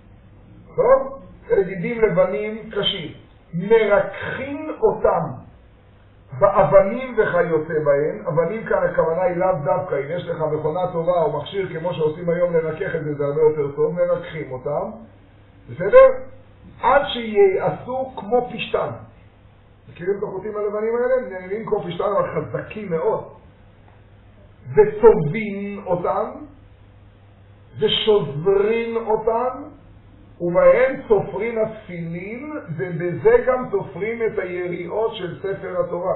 Speaker 1: טוב? אלה גידים לבנים קשים. מרככים אותם באבנים וכיוצא בהם. אבנים כאן הכוונה היא לאו דווקא, אם יש לך מכונה טובה או מכשיר כמו שעושים היום לנקח את זה, זה הרבה יותר טוב, מרככים אותם. בסדר? עד שיעשו כמו פשטן. מכירים את החוטים הלבנים האלה? נראים כמו פשטן, אבל חזקים מאוד. וטובים אותם, ושוזרים אותם, ובהם תופרים התפילין, ובזה גם תופרים את היריעות של ספר התורה.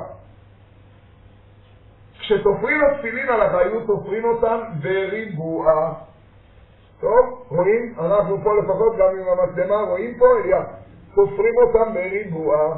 Speaker 1: כשתופרים התפילין על החיות, תופרים אותם בריבוע. טוב, רואים? אנחנו פה לפחות גם עם המצלמה, רואים פה? תופרים אותם בריבוע.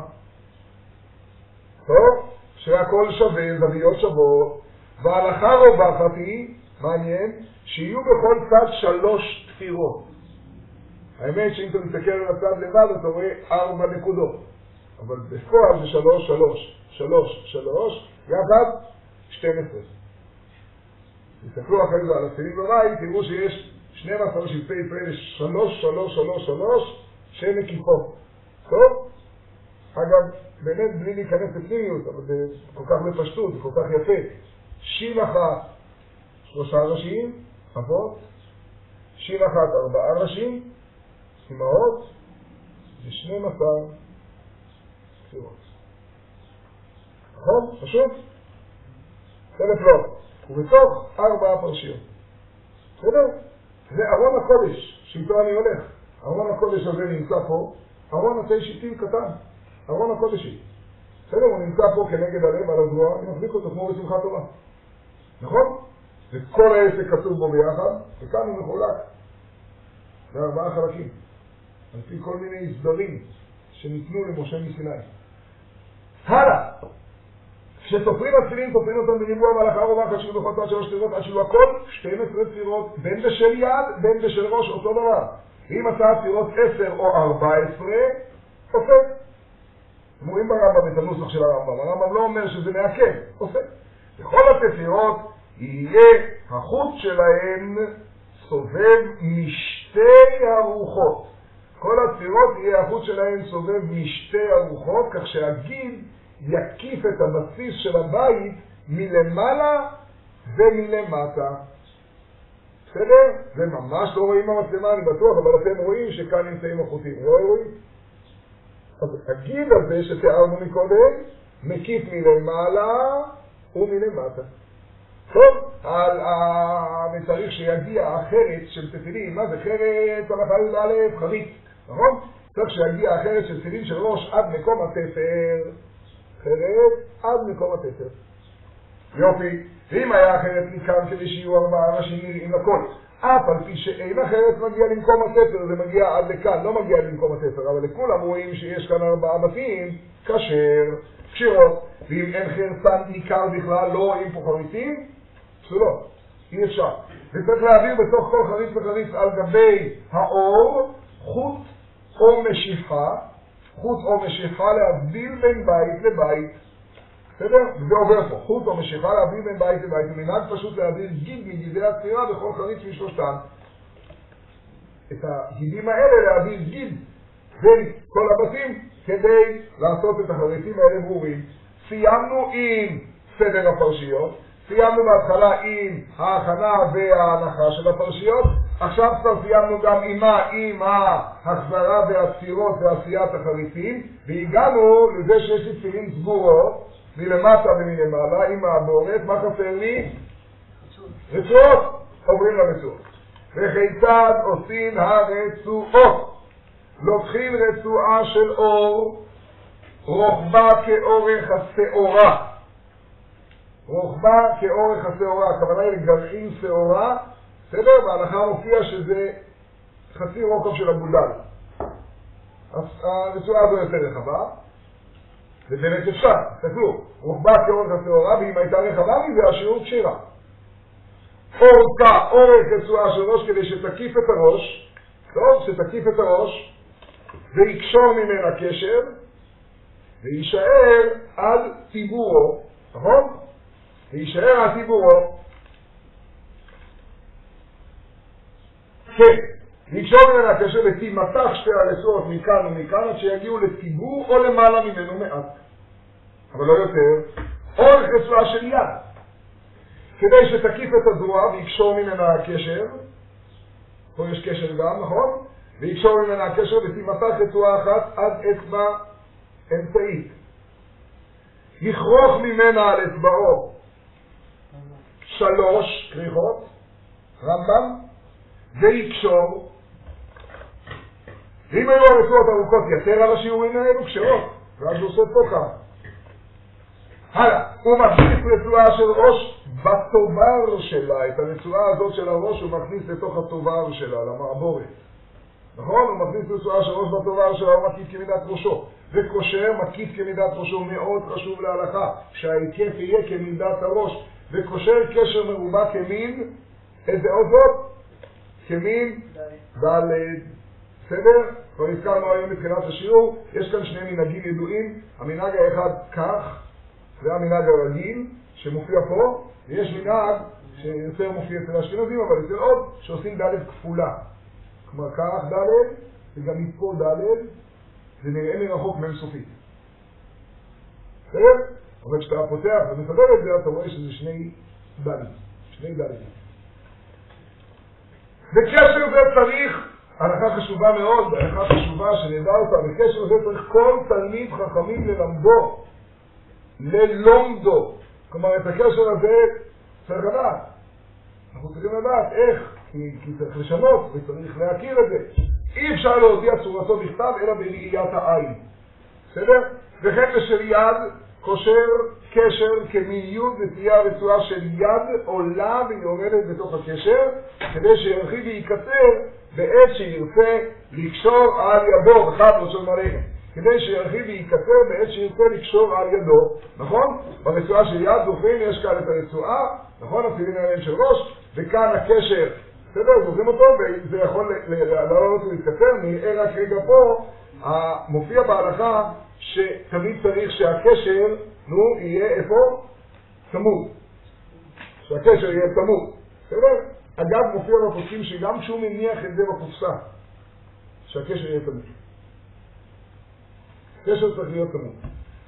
Speaker 1: טוב, שהכל שווה, זוויות שוות, וההלכה רווחת היא, מעניין, שיהיו בכל צד 3 תפירות. האמת שאם אתה מסתכל על הצד לבד, אתה רואה 4 נקודות. אבל בפועל זה 3, 3, 3, 3, יחד 12. תסתכלו אחרי זה על התפילין בבית, תראו שיש 12 שלפי ישראל, 3, 3, 3, 3, שהן מקיפות. טוב? אגב, באמת בלי להיכנס לפנימיות, אבל זה כל כך בפשטות, זה כל כך יפה. שין אחת 3 ראשים, אבות, שין אחת 4 ראשים, אמהות, זה 12 ספירות. נכון? פשוט? אלף לא. ובתוך 4 פרשיות. בסדר? זה ארון הקודש, שאיתו אני הולך. ארון הקודש הזה נמצא פה, ארון הצי שיטים קטן. ארון הקודשי. בסדר? הוא נמצא פה כנגד הלב על הזרוע, אני מחזיק אותו כמו בשמחת תורה. נכון? וכל העסק כתוב בו ביחד, וכאן הוא מחולק. ב4 חלקים, על פי כל מיני הסדרים שניתנו למשה מסיני. הלאה, כשתופרים התפילין, תופרים אותם בריבוע והלכה רובה, חשוב בכל פעם 3 ספירות, עד שיהיו הכל 12 ספירות, בין בשל יד, בין בשל ראש, אותו דבר. אם עשה ספירות 10 או 14, עושה. רואים ברמב"ם את הנוסח של הרמב"ם, הרמב"ם לא אומר שזה מעכב, עושה. בכל הספירות יהיה החוט שלהם סובב משתי הרוחות. כל הספירות יהיה החוט שלהם סובב משתי הרוחות, כך שהגיל יקיף את הבסיס של הבית מלמעלה ומלמטה. בסדר? זה ממש לא רואים במצלמה, אני בטוח, אבל אתם רואים שכאן נמצאים החוטים. לא רואים? אז הגיל הזה שתיארנו מקודם מקיף מלמעלה ומלמטה. טוב, צריך שיגיע החרץ של תפילין. מה זה חרץ? הלכה י"א, חריץ, נכון? צריך שיגיע החרץ של תפילין של ראש עד מקום התפר. חרץ עד מקום התפר. יופי. ואם היה החרץ ניכר כדי שיהיו 4 ראשים נראים לכל, אף על פי שאין החרץ מגיע למקום התפר, זה מגיע עד לכאן, לא מגיע למקום התפר, אבל לכולם רואים שיש כאן 4 בתים, כשר, קשירות, ואם אין חרצן ניכר בכלל, לא רואים פה חריצים, פסולות, אי אפשר. וצריך להעביר בתוך כל חריץ וחריץ על גבי האור, חוט או משיכה, חוט או משיכה להבדיל בין בית לבית. בסדר? וזה עובר פה. חוט או משיכה להבדיל בין בית לבית. ומנהג פשוט להעביר גיד מגידי הספירה בכל חריץ משלושתן. את הגידים האלה להעביר גיד בין כל הבתים כדי לעשות את החריצים האלה ברורים. סיימנו עם סדר הפרשיות. סיימנו בהתחלה עם ההכנה וההנחה של הפרשיות. עכשיו כבר סיימנו גם עם ההחזרה והספירות ועשיית החריצים. והגענו לזה שיש לי תפילין סגורות. מלמטה ומלמעלה, עם הבורת, מה חסר לי? רצועות. עוברים לרצועות. וכיצד עושים הרצועות? לוקחים רצועה של אור, רוחבה כאורך השעורה. רוחבה כאורך השעורה, הכוונה היא לגרעין שעורה, בסדר? בהלכה מופיע שזה חצי רוחב של אגודל. אז הרצועה הזו יותר רחבה. זה באמת אפשר, תסתכלו, רוחבה כאורך השעורה, ואם הייתה רחבה מזה, השיעור קשירה. אורך רצועה של ראש כדי שתקיף את הראש, טוב, שתקיף את הראש, ויקשור ממנה קשר, ויישאר עד ציבורו, נכון? ויישאר עד ציבורו. כן. נקשור ממנה הקשר ותימתח שתי הרצועות מכאן ומכאן עד שיגיעו לציבור או למעלה ממנו מעט. אבל לא יותר. אורך רצועה של יד. כדי שתקיף את הזרוע ויקשור ממנה הקשר. פה יש קשר גם, נכון? ויקשור ממנה הקשר ותימתח רצועה אחת עד אצבע אמצעית. יכרוך ממנה על אצבעו 3 כריכות. רמב"ם. ויקשור. ואם היו הרצועות ארוכות יותר על השיעורים האלו, קשרות, ואז הוא עושה פה כמה. הלאה, הוא מכניס רצועה של ראש בטובר שלה, את הרצועה הזאת של הראש הוא מכניס לתוך הטובר שלה, למעבורת. נכון? הוא מכניס רצועה של ראש בטובר שלה, הוא מקיף כמידת ראשו. וקושר מקיף כמידת ראשו, מאוד חשוב להלכה, שההיקף יהיה כמידת הראש. וקושר קשר מרובע כמין, איזה עוד זאת? כמין ד'. בסדר? כבר הזכרנו היום בתחילת השיעור, יש כאן 2 מנהגים ידועים. המנהג האחד כך, זה המנהג הרגיל שמופיע פה, ויש מנהג שיותר מופיע אצל האשכנזים, אבל אצל עוד שעושים ד' כפולה. כלומר כך ד' וגם מפה ד', זה נראה מרחוק מ' סופית. בסדר? אבל כשאתה פותח ומסדר את זה, אתה רואה שזה 2 ד'. בקשר זה צריך, הלכה חשובה מאוד, הלכה חשובה שנדע אותה, בקשר זה צריך כל תלמיד חכמים ללומדו. כלומר, את הקשר הזה צריך לדעת. אנחנו צריכים לדעת איך, כי צריך לשנות וצריך להכיר את זה. אי אפשר להודיע צורתו בכתב אלא בראיית העין. בסדר? וכן בשל יד, קושר קשר כמיוד ותהיה הרצועה של יד עולה ויורדת בתוך הקשר, כדי שירחיב ויקצר בעת שירצה לקשור על ידו, אחד ראשון מלאכם, כדי שירחיב ויקצר בעת שירצה לקשור על ידו, נכון? ברצועה של יד זוכרים, יש כאן את הרצועה, נכון? הסיבים העליהם של ראש, וכאן הקשר, בסדר, זוכרים אותו, וזה יכול לעלות ולהתקצר, נראה רק רגע פה, מופיע בהלכה שתמיד צריך שהקשר, יהיה איפה? צמוד. שהקשר יהיה צמוד. בסדר? אגב, מופיע בפוסקים שגם כשהוא מניח את זה בקופסה, שהקשר יהיה צמוד. קשר צריך להיות צמוד.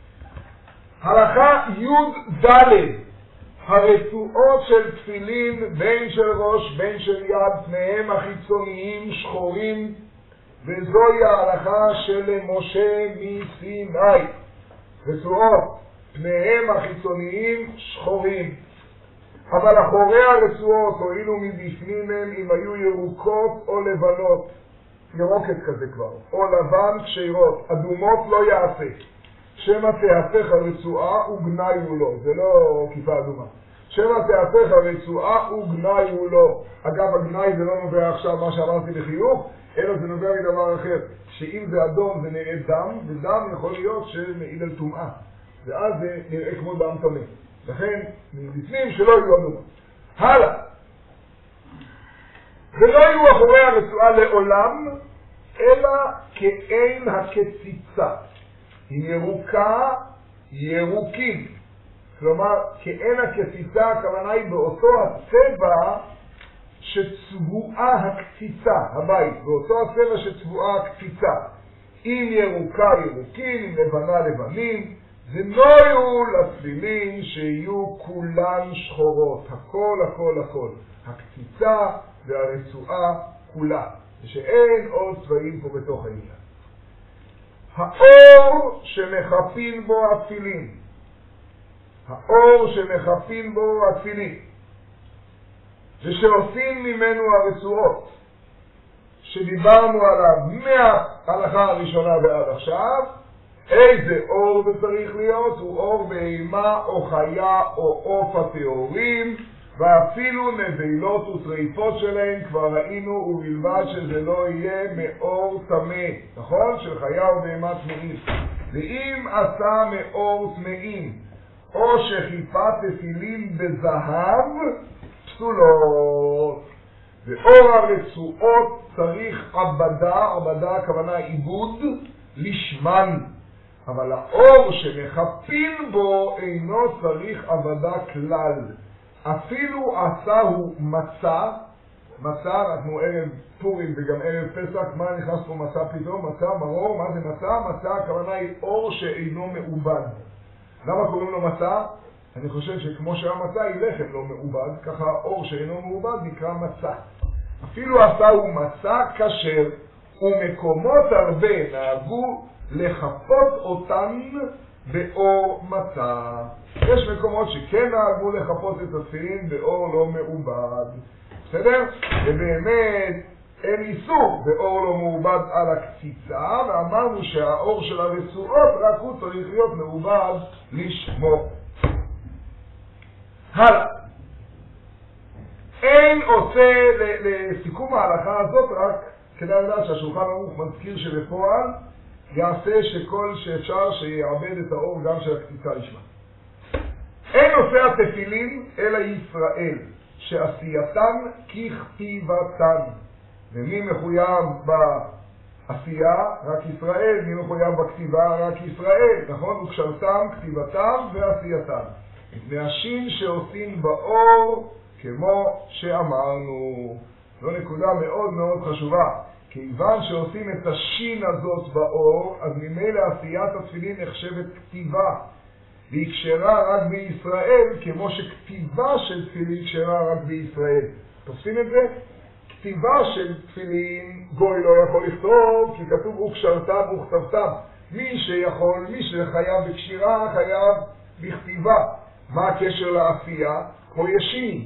Speaker 1: הלכה י' ד' הרצועות של תפילין, בין של ראש, בין של יד, פניהם החיצוניים שחורים, וזוהי ההלכה של משה מסיני. רצועות, פניהם החיצוניים שחורים. אבל אחורי הרצועות, הואילו מבפנים הם, אם היו ירוקות או לבנות, ירוקת כזה כבר, או לבן כשירות, אדומות לא יעשה. שמא תהפך הרצועה וגנאי הוא לו, זה לא כיפה אדומה. שמא תהפך הרצועה וגנאי הוא לו. אגב, הגנאי זה לא נובע עכשיו מה שאמרתי בחיוך, אלא זה נובע מדבר אחר, שאם זה אדום זה נראה דם, ודם יכול להיות שמעיד על טומאה, ואז זה נראה כמו דם טמא. לכן, מבפנים שלא יהיו אדומות. הלאה. ולא יהיו אחורי הרצועה לעולם, אלא כאין הקציצה. היא ירוקה, ירוקים. כלומר, כאין הקציצה, הכוונה היא באותו הצבע שצבועה הקציצה, הבית, באותו הצבע שצבועה הקציצה. אם ירוקה ירוקים, אם לבנה לבנים, ונויו לצלילים שיהיו כולן שחורות, הכל הכל הכל, הקציצה והרצועה כולה, ושאין עוד צבעים פה בתוך העניין. האור שמחפין בו התפילין, האור שמחפין בו התפילין, ושעושים ממנו הרצועות, שדיברנו עליו מההלכה הראשונה ועד עכשיו, איזה אור זה צריך להיות? הוא אור בהמה או חיה או עוף הטהורים, ואפילו נבלות וטריפות שלהם כבר ראינו, ובלבד שזה לא יהיה מאור טמא, נכון? של חיה או בהמה טמאים. ואם עשה מאור טמאים, או שחיפת תפילין בזהב, פסולות. ואור הרצועות צריך עבדה, עבדה הכוונה עיבוד, לשמן. אבל האור שמחפין בו אינו צריך עבדה כלל. אפילו עשה הוא מצה, מצה, אנחנו ערב פורים וגם ערב פסח, מה נכנס פה מצה פתאום? מצה, מרור, מה זה מצה? מצה הכוונה היא אור שאינו מעובד. למה קוראים לו מצה? אני חושב שכמו שהמצה היא לחם לא מעובד, ככה האור שאינו מעובד נקרא מצה. אפילו עשה הוא מצה כשר, ומקומות הרבה נהגו לחפות אותן באור מצה. יש מקומות שכן נהגו לחפות את התפילין באור לא מעובד. בסדר? ובאמת אין איסור באור לא מעובד על הקציצה, ואמרנו שהאור של הרצועות רק הוא צריך להיות מעובד לשמו. הלאה. אין עושה, לסיכום ההלכה הזאת, רק כדאי לדעת שהשולחן ערוך מזכיר שבפועל יעשה שכל שאפשר שיעבד את האור גם של הקציצה לשמה. אין עושה התפילין אלא ישראל, שעשייתן ככתיבתן. ומי מחויב בעשייה? רק ישראל. מי מחויב בכתיבה? רק ישראל. נכון? וקשרתם, כתיבתם ועשייתם. מפני השין שעושים באור כמו שאמרנו. זו נקודה מאוד מאוד חשובה. כיוון שעושים את השין הזאת באור, אז ממילא עשיית התפילין נחשבת כתיבה. והיא קשרה רק בישראל, כמו שכתיבה של תפילין קשרה רק בישראל. תופסים את זה? כתיבה של תפילין גוי לא יכול לכתוב, כי כתוב וקשרתם וכתבתם. מי שיכול, מי שחייב בקשירה, חייב בכתיבה. מה הקשר לעשייה? כמו ישין.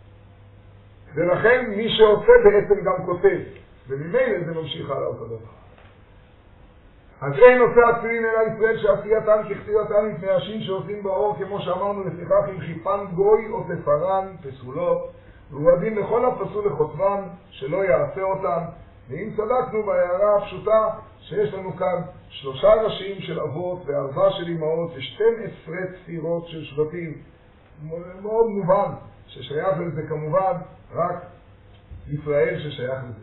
Speaker 1: ולכן מי שעושה בעצם גם כותב. וממילא זה ממשיך הלאה אותו דבר. אז אין עושה התפילין אלא ישראל שעשייתם ככתיבתם מפני השין שעושים באור, כמו שאמרנו, לפיכך אם חיפן גוי או תפרן פסולות, והוא הדין לכל הפסול לחוטבן שלא יעשה אותם. ואם צדקנו בהערה הפשוטה שיש לנו כאן 3 ראשים של אבות ו4 של אמהות ו12 ספירות של שבטים, מאוד מובן ששייך לזה כמובן רק ישראל ששייך לזה.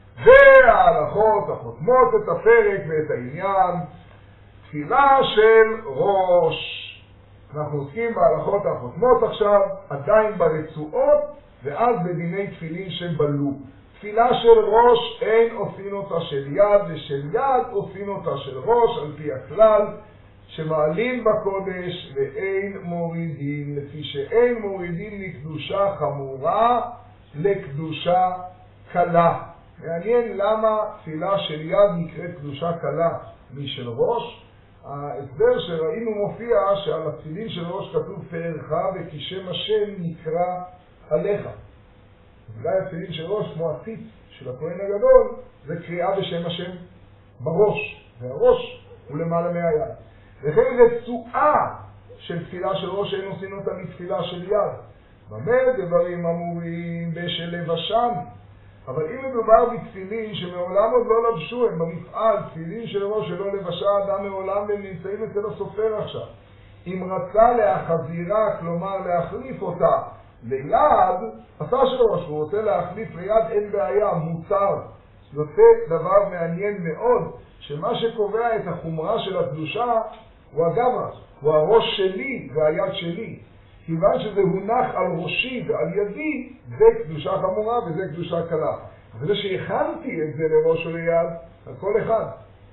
Speaker 1: וההלכות החותמות את הפרק ואת העניין, תפילה של ראש. אנחנו עוסקים בהלכות החותמות עכשיו, עדיין ברצועות ואז בדיני תפילין שבלו. תפילה של ראש אין עושים אותה של יד, ושל יד עושים אותה של ראש, על פי הכלל שמעלים בקודש ואין מורידים, לפי שאין מורידים לקדושה חמורה לקדושה קלה. מעניין למה תפילה של יד נקראת קדושה קלה משל ראש. ההסבר שראינו מופיע שעל התפילין של ראש כתוב פארך וכי שם השם נקרא עליך. אולי התפילין של ראש, כמו הציץ של הכהן הגדול, זה קריאה בשם השם בראש, והראש הוא למעלה מהיד. וכן רצועה של תפילה של ראש אין עושים אותה מתפילה של יד. במה דברים אמורים בשל לבשם? אבל אם מדובר בתפילין שמעולם עוד לא לבשו, הם במפעל, תפילין של ראש שלא לבשה אדם מעולם והם נמצאים אצל הסופר עכשיו. אם רצה להחזירה, כלומר להחליף אותה ליד, עשה של ראש, הוא רוצה להחליף ליד, אין בעיה, מותר. יוצא דבר מעניין מאוד, שמה שקובע את החומרה של הקדושה הוא הגמרא, הוא הראש שלי והיד שלי. כיוון שזה הונח על ראשי ועל ידי, זה קדושה חמורה וזה קדושה קלה. אבל זה שהכנתי את זה לראש או ליד, על כל אחד.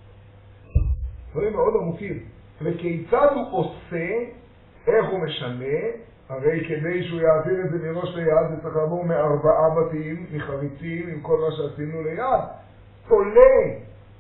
Speaker 1: דברים מאוד עמוקים. וכיצד הוא עושה, איך הוא משנה, הרי כדי שהוא יעביר את זה מראש ליד, זה צריך לעבור מ4 בתים, מחריצים, עם כל מה שעשינו ליד. תולה,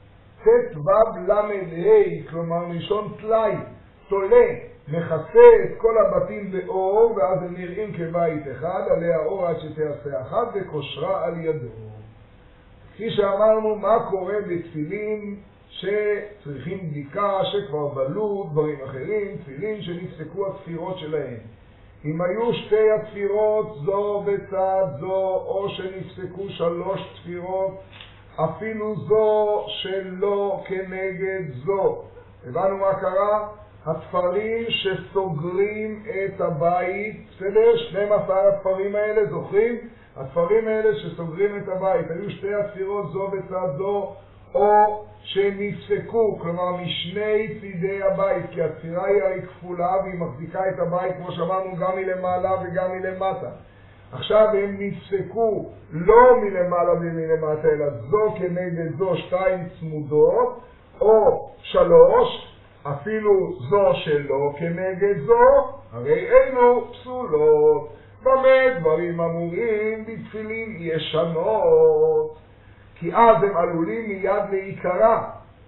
Speaker 1: ט"ו למ"ה, כלומר ראשון תלי, תולה, מכסה את כל הבתים באור, ואז הם נראים כבית אחד, עליה אור עד שתעשה אחת, וקושרה על ידו. כפי שאמרנו, מה קורה בתפילין שצריכים בדיקה, שכבר בלו, דברים אחרים, תפילין שנפסקו התפירות שלהם. אם היו 2 התפירות זו בצד זו, או שנפסקו 3 תפירות, אפילו זו שלא כנגד זו. הבנו מה קרה? התפרים שסוגרים את הבית, בסדר? 12 התפרים האלה, זוכרים? התפרים האלה שסוגרים את הבית, היו 2 התפירות זו בצד זו, או שנפסקו, כלומר משני צידי הבית, כי התפירה היא הרי כפולה והיא מחזיקה את הבית, כמו שאמרנו, גם מלמעלה וגם מלמטה. עכשיו הם נפסקו לא מלמעלה ומלמטה, אלא זו כנגד זו 2 צמודות, או 3, אפילו זו שלא כנגד זו, הרי אלו פסולות. במה דברים אמורים בתפילין ישנות? כי אז הם עלולים מיד להיקרא,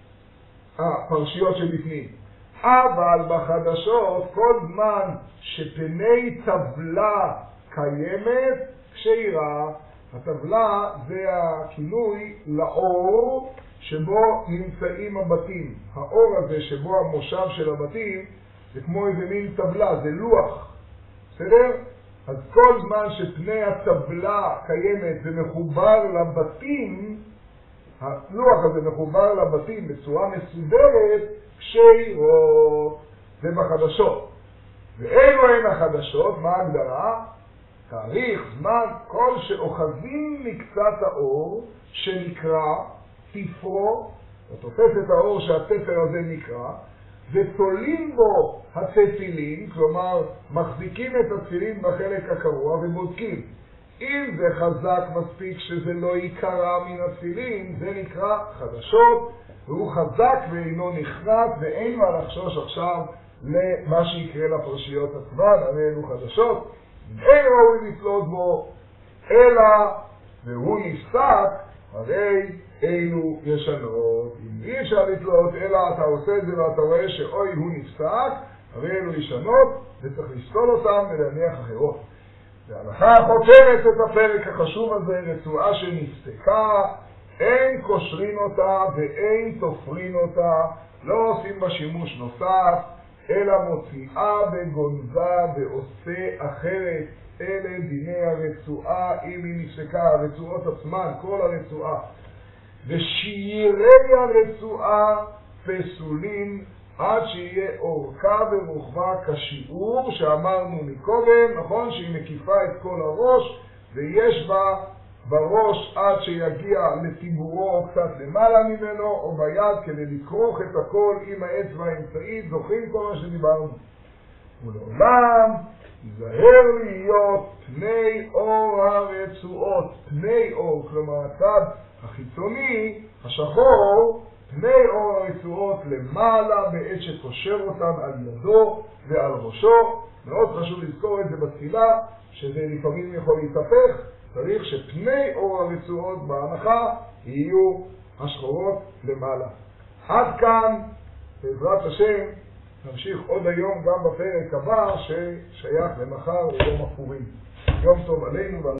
Speaker 1: הפרשיות שבפנים. אבל בחדשות, כל זמן שפני טבלה קיימת, כשירה, הטבלה זה הכינוי לאור שבו נמצאים הבתים. האור הזה שבו המושב של הבתים זה כמו איזה מין טבלה, זה לוח. בסדר? אז כל זמן שפני הטבלה קיימת ומחובר לבתים, הלוח הזה מחובר לבתים בצורה מסודרת, כשירות. זה בחדשות. ואלו הן החדשות, מה ההגדרה? תאריך, זמן, כל שאוחזים מקצת האור שנקרא תפרו, ותופס את האור שהתפר הזה נקרא, ותולים בו התפילין, כלומר מחזיקים את התפילין בחלק הקרוע ובודקים. אם זה חזק מספיק שזה לא יקרה מן התפילין, זה נקרא חדשות, והוא חזק ואינו נחרט, ואין מה לחשוש עכשיו למה שיקרה לפרשיות עצמן, הרי אלו חדשות. אין ראוי לתלות בו, אלא והוא נפסק, הרי אלו ישנות. אם אי אפשר לתלות, אלא אתה עושה את זה ואתה רואה שאוי הוא נפסק, הרי אלו ישנות, וצריך לסתול אותם ולהניח אחרות. וההלכה חוקרת את הפרק החשוב הזה, רצועה שנפסקה, אין קושרין אותה ואין תופרין אותה, לא עושים בה שימוש נוסף, אלא מוציאה וגונזה ועושה אחרת. אלה דיני הרצועה, אם היא נפסקה, הרצועות עצמן, כל הרצועה. ושירי הרצועה פסולים עד שיהיה אורכה ורוחבה כשיעור שאמרנו מקודם, נכון? שהיא מקיפה את כל הראש ויש בה בראש עד שיגיע לציבורו או קצת למעלה ממנו או ביד כדי לקרוך את הכל עם האצבע האמצעית. זוכרים כל מה שדיברנו? ולעולם ייזהר להיות פני אור הרצועות, פני אור, כלומר הצד החיצוני השחור, פני אור הרצועות למעלה בעת שקושר אותם על ידו ועל ראשו. מאוד חשוב לזכור את זה בתפילה, שזה לפעמים יכול להתהפך. צריך שפני אור הרצועות בהנחה יהיו השחורות למעלה. עד כאן, בעזרת השם, נמשיך עוד היום גם בפרק הבא ששייך למחר ליום הפורים. יום טוב עלינו.